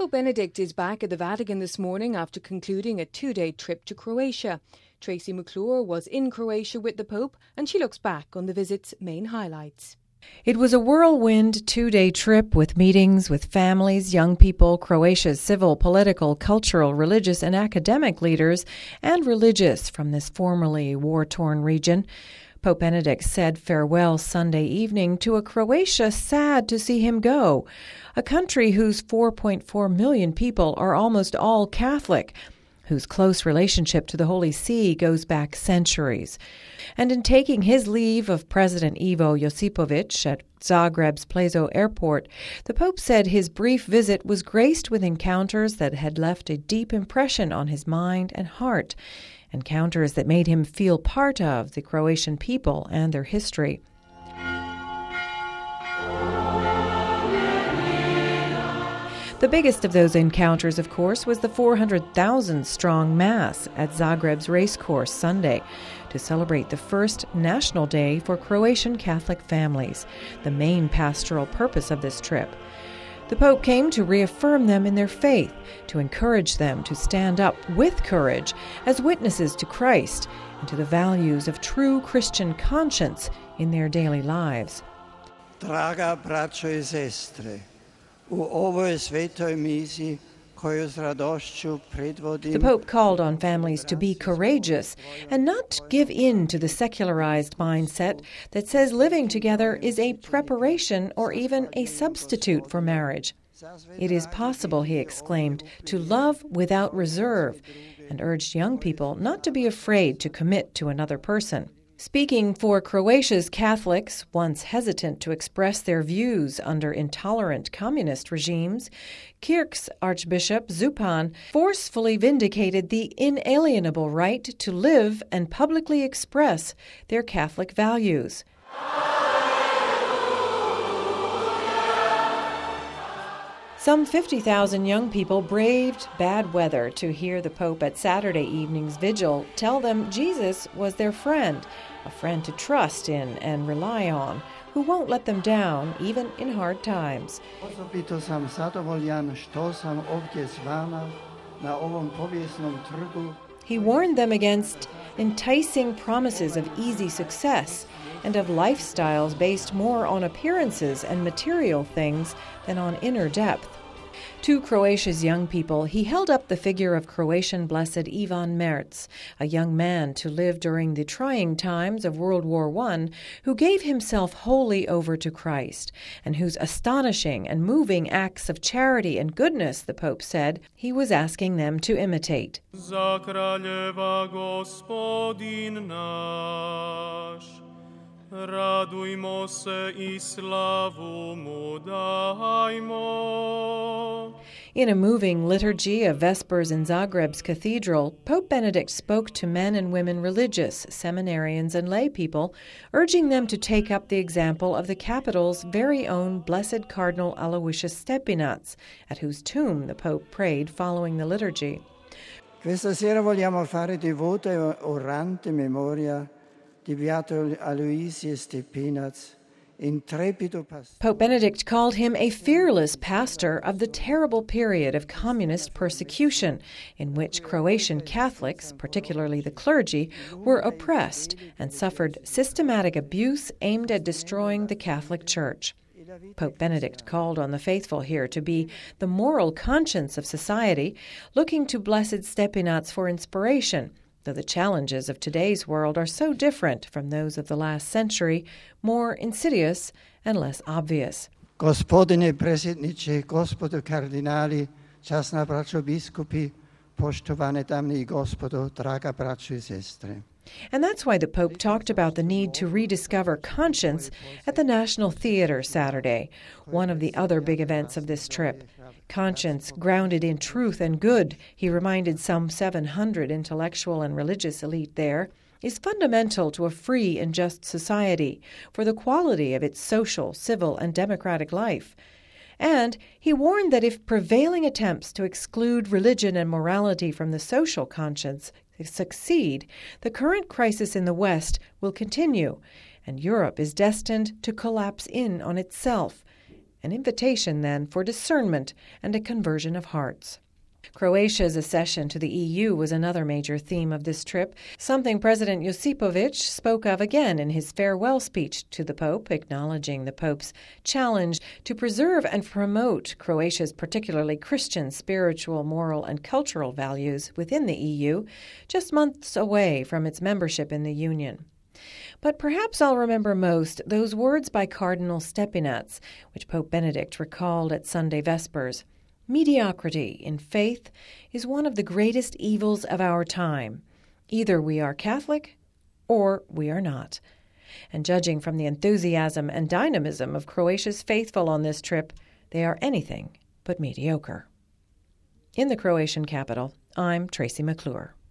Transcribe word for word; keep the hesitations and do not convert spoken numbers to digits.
Pope Benedict is back at the Vatican this morning after concluding a two-day trip to Croatia. Tracy McClure was in Croatia with the Pope, and she looks back on the visit's main highlights. It was a whirlwind two-day trip with meetings with families, young people, Croatia's civil, political, cultural, religious, and academic leaders, and religious from this formerly war-torn region. Pope Benedict said farewell Sunday evening to a Croatia sad to see him go, a country whose four point four million people are almost all Catholic, whose close relationship to the Holy See goes back centuries. And in taking his leave of President Ivo Josipovic at Zagreb's Pleso Airport, the Pope said his brief visit was graced with encounters that had left a deep impression on his mind and heart, encounters that made him feel part of the Croatian people and their history. The biggest of those encounters, of course, was the four hundred thousand strong Mass at Zagreb's racecourse Sunday to celebrate the first National Day for Croatian Catholic families, the main pastoral purpose of this trip. The Pope came to reaffirm them in their faith, to encourage them to stand up with courage as witnesses to Christ and to the values of true Christian conscience in their daily lives. Draga braćo I sestre, u ovoj svetoj misiji koju s radošću predvodim. The Pope called on families to be courageous and not give in to the secularized mindset that says living together is a preparation or even a substitute for marriage. It is possible, he exclaimed, to love without reserve, and urged young people not to be afraid to commit to another person. Speaking for Croatia's Catholics, once hesitant to express their views under intolerant communist regimes, Kirk's Archbishop Zupan forcefully vindicated the inalienable right to live and publicly express their Catholic values. Some fifty thousand young people braved bad weather to hear the Pope at Saturday evening's vigil tell them Jesus was their friend, a friend to trust in and rely on, who won't let them down even in hard times. Osobito sam zadovoljan što sam ovdje s vama na ovom povijesnom trgu. He warned them against enticing promises of easy success and of lifestyles based more on appearances and material things than on inner depth. To Croatia's young people, he held up the figure of Croatian blessed Ivan Merz, a young man to live during the trying times of World War One, who gave himself wholly over to Christ, and whose astonishing and moving acts of charity and goodness, the Pope said, he was asking them to imitate. Za kraljeva Gospodin naš, radujmo se I slavu mu dajmo. In a moving liturgy of Vespers in Zagreb's cathedral, Pope Benedict spoke to men and women religious, seminarians, and lay people, urging them to take up the example of the capital's very own Blessed Cardinal Aloysius Stepinac, at whose tomb the Pope prayed following the liturgy. Questa sera vogliamo fare devota e orante memoria di Beato Aloysius Stepinac. Pope Benedict called him a fearless pastor of the terrible period of communist persecution in which Croatian Catholics, particularly the clergy, were oppressed and suffered systematic abuse aimed at destroying the Catholic Church. Pope Benedict called on the faithful here to be the moral conscience of society, looking to Blessed Stepinac for inspiration, though the challenges of today's world are so different from those of the last century, more insidious and less obvious. Gospodine predsjedniče, gospodo kardinali, časna braćo biskupi, poštovane dame I gospodo, draga braćo I sestre. And that's why the Pope talked about the need to rediscover conscience at the National Theatre Saturday, one of the other big events of this trip. Conscience grounded in truth and good, he reminded some seven hundred intellectual and religious elite there, is fundamental to a free and just society, for the quality of its social, civil, and democratic life. And he warned that if prevailing attempts to exclude religion and morality from the social conscience succeed, the current crisis in the West will continue, and Europe is destined to collapse in on itself. An invitation, then, for discernment and a conversion of hearts. Croatia's accession to the E U was another major theme of this trip, something President Josipovic spoke of again in his farewell speech to the Pope, acknowledging the Pope's challenge to preserve and promote Croatia's particularly Christian, spiritual, moral, and cultural values within the E U, just months away from its membership in the Union. But perhaps I'll remember most those words by Cardinal Stepinac, which Pope Benedict recalled at Sunday Vespers. Mediocrity in faith is one of the greatest evils of our time. Either we are Catholic or we are not. And judging from the enthusiasm and dynamism of Croatia's faithful on this trip, they are anything but mediocre. In the Croatian capital, I'm Tracy McClure.